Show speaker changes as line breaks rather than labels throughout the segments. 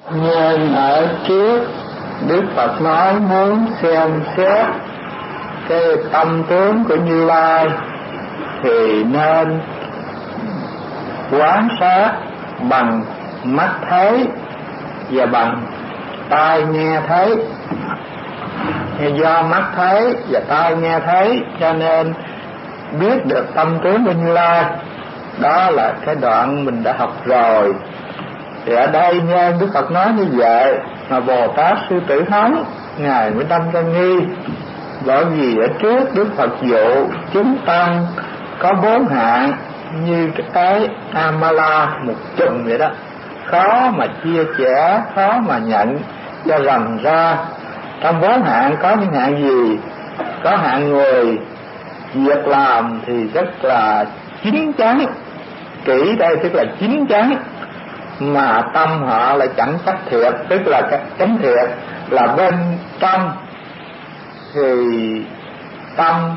Nhưng ở trước Đức Phật nói muốn xem xét cái tâm tướng của Như Lai thì nên quan sát bằng mắt thấy và bằng tai nghe thấy. Do mắt thấy và tai nghe thấy cho nên biết được tâm tướng của Như Lai. Đó là cái đoạn mình đã học rồi. Thì ở đây nghe Đức Phật nói như vậy mà Bồ Tát Sư Tử Hống Ngài mới đâm ra nghi. Bởi vì ở trước Đức Phật dụ chúng tăng có 4 hạng như cái Amala một chùm vậy đó, khó mà chia sẻ, khó mà nhận cho rành ra. Trong 4 hạng có những hạng gì? Có hạng người việc làm thì rất là chín chắn, kỹ đây tức là chín chắn, mà tâm họ lại chẳng chắc thiệt, tức là chánh thiệt, là bên trong thì tâm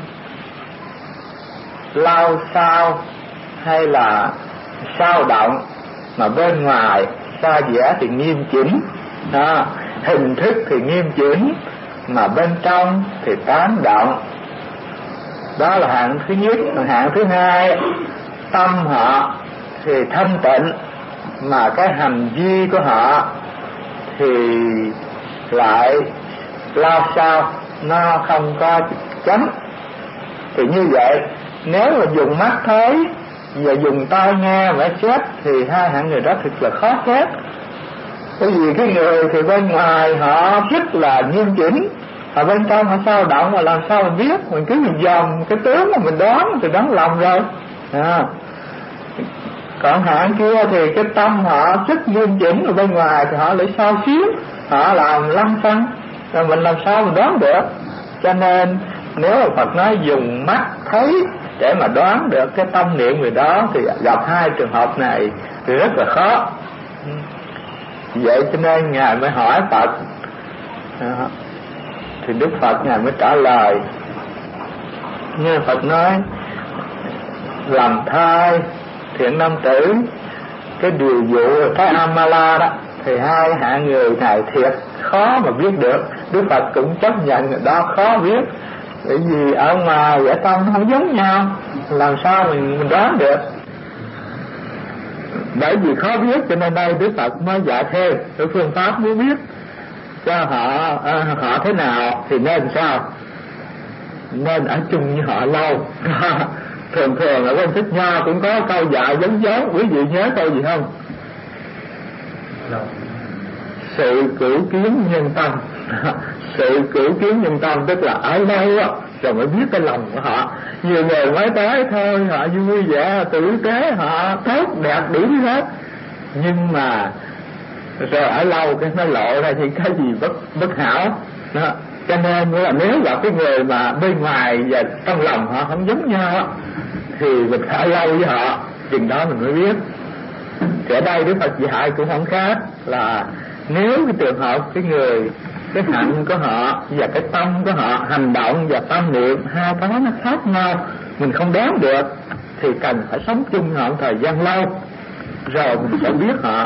lao sao hay là sao động, mà bên ngoài xa vẽ thì nghiêm chỉnh đó, hình thức thì nghiêm chỉnh, mà bên trong thì tán động. Đó là hạng thứ nhất. Hạng thứ hai, tâm họ thì thanh tịnh, mà cái hành vi của họ thì lại lao sao, nó không có chánh. Thì như vậy nếu mà dùng mắt thấy và dùng tai nghe mà xét thì hai hạng người đó thật là khó xét. Bởi vì cái người thì bên ngoài họ rất là nghiêm chỉnh, ở bên trong họ sao động, mà làm sao mình biết? Mình cứ mình dòm cái tướng mà mình đoán thì đoán lòng rồi. Còn hạng kia thì cái tâm họ rất nghiêm chỉnh, ở bên ngoài thì họ lại sao xuyến, họ làm lăng xăng, rồi mình làm sao mình đoán được? Cho nên nếu mà Phật nói dùng mắt thấy để mà đoán được cái tâm niệm người đó thì gặp hai trường hợp này thì rất là khó. Vậy cho nên Ngài mới hỏi Phật, thì Đức Phật Ngài mới trả lời. Như Phật nói làm thai thiện nam tử, cái điều dụ cái Amala đó, thì hai hạng người này thiệt khó mà biết được. Đức Phật cũng chấp nhận đó khó biết, bởi vì ở ngoài vẻ tâm không giống nhau, làm sao mình đoán được. Bởi vì khó biết cho nên đây Đức Phật mới dạy thêm cái phương pháp muốn biết cho họ thế nào thì nên sao, nên ở chung với họ lâu. Thường ở bên Thích Nho cũng có câu dạy giống giống, quý vị nhớ câu gì không? Sự cửu kiến nhân tâm. Sự cửu kiến nhân tâm tức là ở lâu á rồi mới biết cái lòng của họ. Nhiều người mới tới thôi họ vui vẻ tử tế, họ tốt đẹp đủ hết, nhưng mà rồi ở lâu cái nó lộ ra những cái gì bất hảo đó. Cho nên là nếu gặp cái người mà bên ngoài và trong lòng họ không giống nhau thì mình phải lâu với họ, chừng đó mình mới biết. Thì ở đây Đức Phật dạy cũng không khác, là nếu cái trường hợp cái người, cái hạnh của họ và cái tâm của họ, hành động và tâm niệm hai cái nó khác nhau, mình không đoán được, thì cần phải sống chung họ một thời gian lâu rồi mình sẽ biết họ.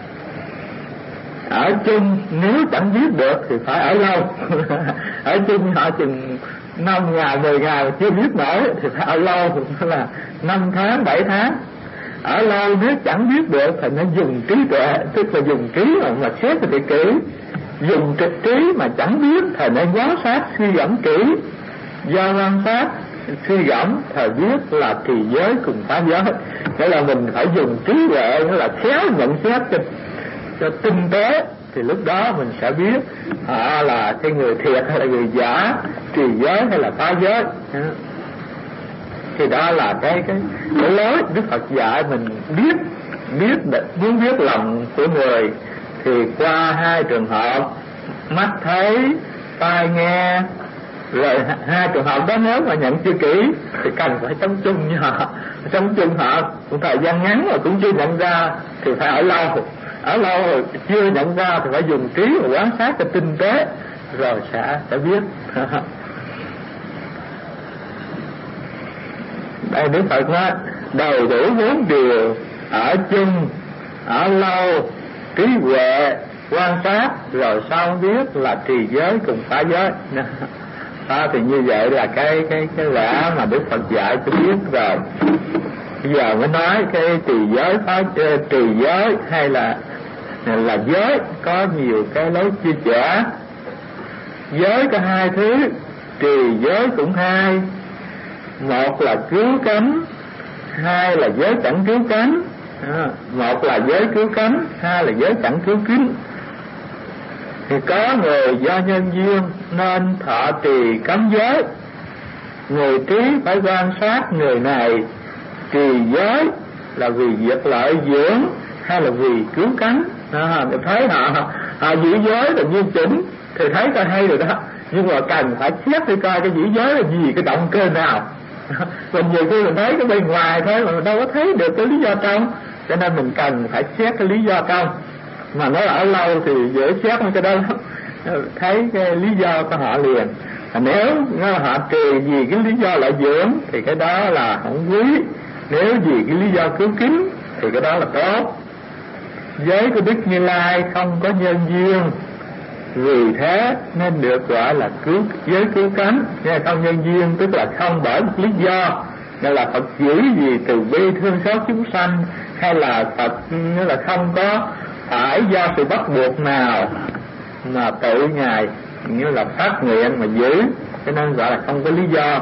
Ở chung nếu chẳng biết được thì phải ở lâu. Ở chung họ chừng 5 ngày 10 ngày mà chưa biết nổi thì phải ở lâu, là 5 tháng 7 tháng. Ở lâu nếu chẳng biết được thì nó dùng trí tuệ, tức là dùng trí mà xét thì kỹ. Dùng trực trí mà chẳng biết thì nó giám sát suy gẫm kỹ. Do quan sát suy gẫm thì biết là trì giới cùng phá giới. Nghĩa là mình phải dùng trí huệ, nghĩa là khéo nhận xét cho tinh tế, thì lúc đó mình sẽ biết họ là cái người thiệt hay là người giả, trì giới hay là phá giới. Thì đó là cái lối Đức Phật dạy mình muốn biết lòng của người thì qua hai trường hợp mắt thấy, tai nghe. Rồi hai trường hợp đó nếu mà nhận chưa kỹ thì cần phải sống chung với họ. Sống chung họ một thời gian ngắn mà cũng chưa nhận ra thì phải ở lâu. Ở lâu rồi chưa nhận ra thì phải dùng trí và quan sát cho tinh tế rồi sẽ biết. Đây Đức Phật nói đầy đủ 4 điều: ở chung, ở lâu, trí huệ quan sát rồi sao biết là trì giới cùng phá giới. Thì như vậy là cái lẽ mà Đức Phật dạy tôi biết rồi. Bây giờ mới nói cái trì giới trì giới hay là giới có nhiều cái lối chia sẻ. Giới có hai thứ, trì giới cũng hai. Một là cứu cánh, hai là giới chẳng cứu cánh. Một là giới cứu cánh, hai là giới chẳng cứu kính. Thì có người do nhân duyên nên thọ trì cấm giới. Người trí phải quan sát người này trì giới là vì việc lợi dưỡng hay là vì cứu cánh. Thấy họ giữ giới là nghiêm chỉnh thì thấy coi hay rồi đó, nhưng mà cần phải xét đi coi cái giữ giới là gì, cái động cơ nào. Mình nhiều khi mình thấy cái bên ngoài thôi mà mình đâu có thấy được cái lý do trong, cho nên mình cần phải xét cái lý do trong. Mà nó ở lâu thì dễ xét cái đó lắm, thấy cái lý do của họ liền. Nếu họ trì vì cái lý do lợi dưỡng thì cái đó là không quý, nếu vì cái lý do cứu kính thì cái đó là tốt. Giới của Đức Như Lai không có nhân duyên, vì thế nên được gọi là giới cứu cánh. Không nhân duyên tức là không bởi một lý do, nên là Phật giữ gì từ bi thương xót chúng sanh, hay là Phật như là không có phải do sự bắt buộc nào mà tự Ngài như là phát nguyện mà giữ, cho nên gọi là không có lý do.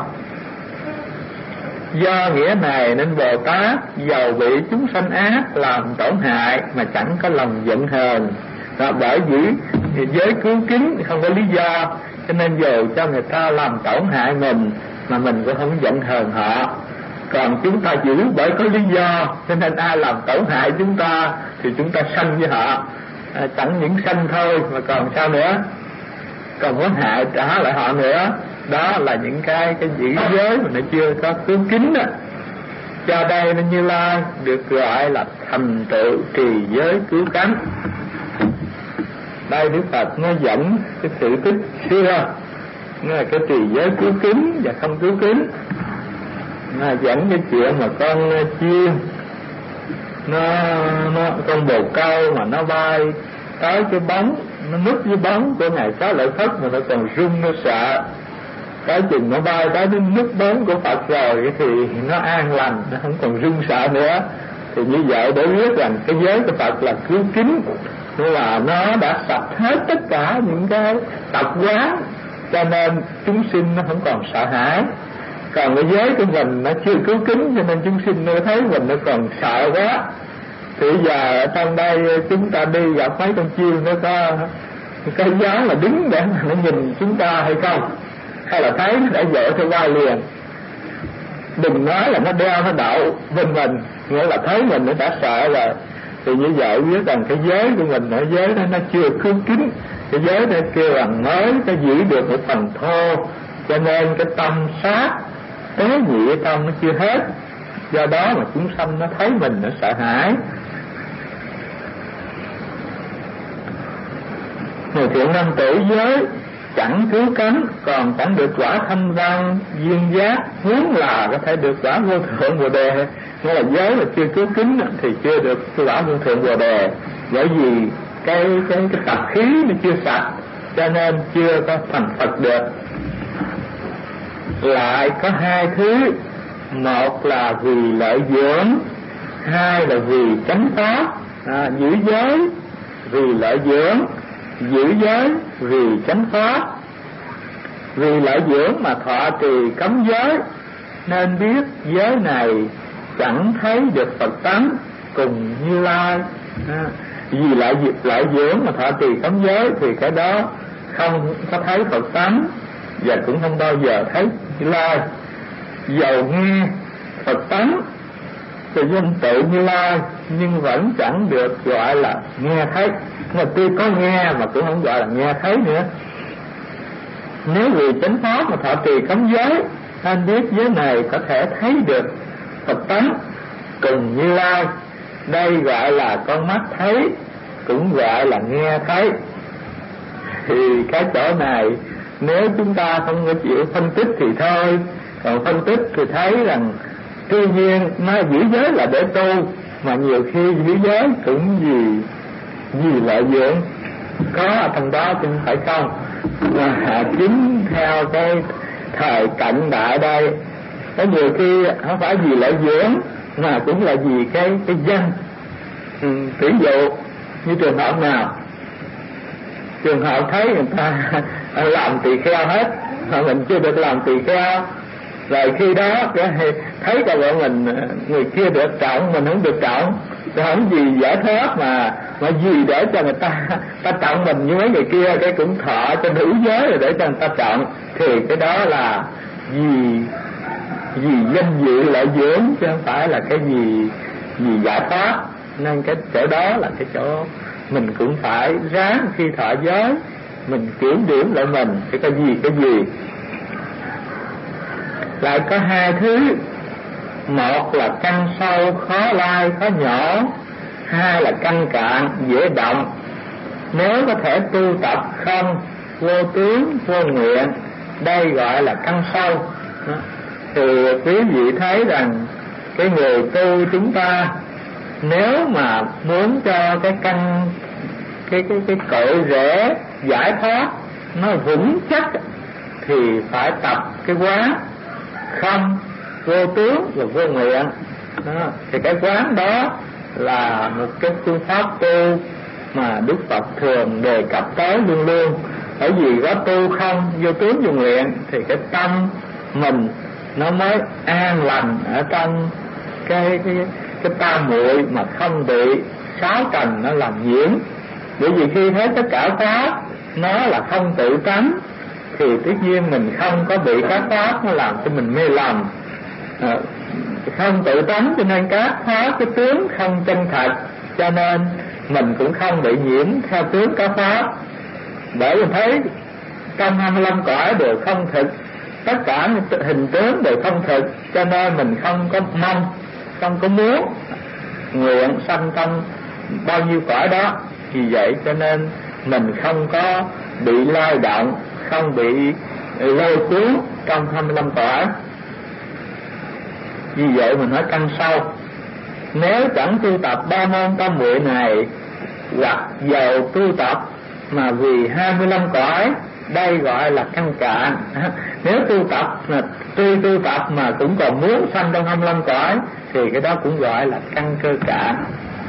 Do nghĩa này nên Bồ Tát dầu bị chúng sanh ác làm tổn hại mà chẳng có lòng giận hờn. Bởi vì giới cứu kính không có lý do, cho nên dù cho người ta làm tổn hại mình mà mình cũng không giận hờn họ. Còn chúng ta giữ bởi có lý do, cho nên ai làm tổn hại chúng ta thì chúng ta sanh với họ. Chẳng những sanh thôi mà còn sao nữa, còn có hại trả lại họ nữa. Đó là những cái giữ giới mà nó chưa có cứu kính đó. Cho đây nên Như Lai được gọi là thành tựu trì giới cứu cánh. Đây Đức Phật nó dẫn cái sự tích xưa, nó là cái trì giới cứu kính và không cứu kính. Nó dẫn cái chuyện mà con chim nó con bồ câu mà nó bay tới cái bóng, nó núp với bóng của Ngài Xá Lợi Phất mà nó còn run, nó sợ. Cái chừng nó bay tới đến núp bóng của Phật rồi thì nó an lành, nó không còn run sợ nữa. Thì như vậy để biết rằng cái giới của Phật là cứu kính, nên là nó đã sạch hết tất cả những cái tập quán, cho nên chúng sinh nó không còn sợ hãi. Còn cái giới của mình nó chưa cứu kính, cho nên chúng sinh nó thấy mình nó còn sợ quá. Thì giờ ở trong đây chúng ta đi gặp mấy con chim, nó có cái dáng là đứng để mà nó nhìn chúng ta hay không, hay là thấy nó đã vội theo vai liền. Đừng nói là nó đeo nó đậu bên mình, nghĩa là thấy mình nó đã sợ rồi. Thì như vậy biết rằng cái giới của mình, ở giới đó nó chưa cứu kính. Cái giới đó kêu rằng mới có giữ được một phần thô, cho nên cái tâm sát tế nhị tâm nó chưa hết. Do đó mà chúng sanh nó thấy mình nó sợ hãi. Người thiện nam tử giới chẳng cứu cánh, còn chẳng được quả thanh văn duyên giác, muốn là có thể được quả vô thượng Bồ Đề. Nghĩa là giới mà chưa cứu kính thì chưa được quả vô thượng Bồ Đề, bởi vì cái tập khí nó chưa sạch, cho nên chưa có thành Phật được. Lại có hai thứ, một là vì lợi dưỡng, hai là vì chánh pháp. Giữ giới vì lợi dưỡng, giữ giới vì chánh pháp. Vì lợi dưỡng mà thọ trì cấm giới, nên biết giới này chẳng thấy được Phật tánh cùng Như Lai. Vì lợi dưỡng mà thọ trì cấm giới thì cái đó không có thấy Phật tánh, và cũng không bao giờ thấy Như Lai. Dầu nghe Phật tánh thì danh tự Như Lai, nhưng vẫn chẳng được gọi là nghe thấy. Mà tuy có nghe mà cũng không gọi là nghe thấy nữa. Nếu vì chánh pháp mà thọ trì cấm giới, anh biết giới này có thể thấy được Phật tánh cùng Như Lai. Đây gọi là con mắt thấy, cũng gọi là nghe thấy. Thì cái chỗ này nếu chúng ta không có chịu phân tích thì thôi. Còn phân tích thì thấy rằng tuy nhiên nó giữ giới là để tu, mà nhiều khi giữ giới cũng vì lợi dưỡng. có ở trong đó chứ không phải không. Mà chính theo cái thời cận đại đây, có nhiều khi không phải vì lợi dưỡng mà cũng là vì cái danh. Ví dụ như trường hợp nào, trường hợp thấy người ta làm tỳ kheo hết mà mình chưa được làm tỳ kheo, rồi khi đó thấy cả bọn mình người kia được trọng mình không được trọng, không gì giải thoát mà gì để cho người ta trọng mình như mấy người kia, cái cũng thọ cho đủ giới rồi để cho người ta trọng, thì cái đó là vì danh dự lợi dưỡng chứ không phải là cái gì giải thoát. Nên cái chỗ đó là cái chỗ mình cũng phải ráng khi thọ giới mình kiểm điểm lại mình thì cái gì. Lại có hai thứ, một là căn sâu khó lai khó nhỏ, hai là căn cạn dễ động. Nếu có thể tu tập không vô tướng vô nguyện, đây gọi là căn sâu. Thì quý vị thấy rằng cái người tu chúng ta nếu mà muốn cho cái căn cái cội rễ giải thoát nó vững chắc thì phải tập cái quán không vô tướng và vô nguyện. Thì cái quán đó là một cái phương pháp tu mà Đức Phật thường đề cập tới luôn luôn. Bởi vì có tu không vô tướng vô nguyện thì cái tâm mình nó mới an lành ở trong cái tam muội mà không bị sáu trần nó làm nhiễm. Bởi vì khi thấy tất cả pháp nó là không tự tánh thì tất nhiên mình không có bị các pháp nó làm cho mình mê lầm. Không tự tánh cho nên các pháp cái tướng không chân thật, cho nên mình cũng không bị nhiễm theo tướng các pháp. Bởi vì thấy trong 25 cõi đều không thực, tất cả hình tướng đều không thực, cho nên mình không có mong, không có muốn nguyện sanh trong bao nhiêu cõi đó. Vì vậy cho nên mình không có bị lay động, không bị lôi cuốn trong 25 cõi. Vì vậy mình nói căn sâu. Nếu chẳng tu tập ba môn tam muội này, hoặc dầu tu tập mà vì 25 cõi, đây gọi là căn cạn. Nếu tu tập mà tuy tu tập mà cũng còn muốn sanh trong 25 cõi thì cái đó cũng gọi là căn cơ cạn.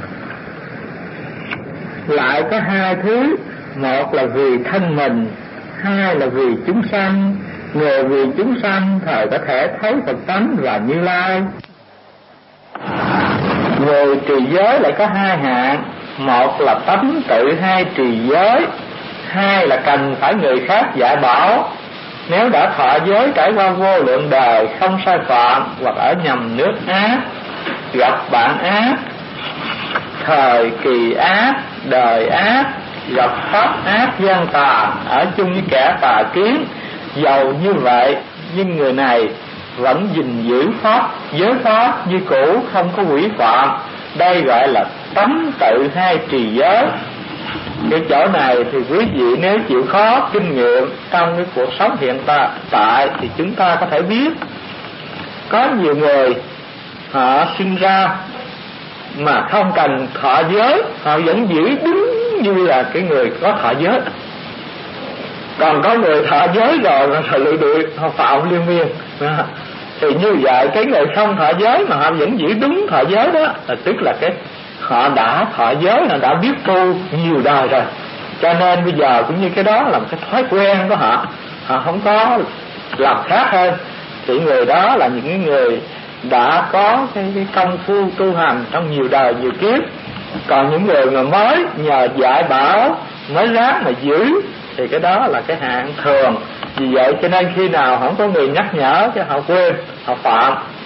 Lại có hai thứ, một là vì thân mình, hai là vì chúng sanh. Người vì chúng sanh thời có thể thấy Phật tánh và Như Lai. Người trì giới lại có hai hạng, một là tánh tự hay trì giới, hai là cần phải người khác dạy bảo. Nếu đã thọ giới trải qua vô lượng đời không sai phạm, hoặc ở nhầm nước ác, gặp bạn ác, thời kỳ ác, đời ác, gặp pháp ác gian tà, ở chung với kẻ tà kiến, dầu như vậy nhưng người này vẫn gìn giữ pháp giới pháp như cũ, không có quỷ phạm. Đây gọi là tánh tự hay trì giới. Cái chỗ này thì quý vị nếu chịu khó kinh nghiệm trong cái cuộc sống hiện tại thì chúng ta có thể biết. Có nhiều người họ sinh ra mà không cần thọ giới, họ vẫn giữ đúng như là cái người có thọ giới. Còn có người thọ giới rồi mà thời lụi đuổi, họ phạm liên miên. Thì như vậy cái người không thọ giới mà họ vẫn giữ đúng thọ giới đó, là tức là cái họ đã thọ giới, họ đã biết tu nhiều đời rồi, cho nên bây giờ cũng như cái đó là một cái thói quen của họ, họ không có làm khác hơn. Thì người đó là những người đã có cái công phu tu hành trong nhiều đời nhiều kiếp. Còn những người mà mới nhờ dạy bảo mới ráng mà giữ thì cái đó là cái hạng thường. Vì vậy cho nên khi nào không có người nhắc nhở cho họ quên, họ phạm.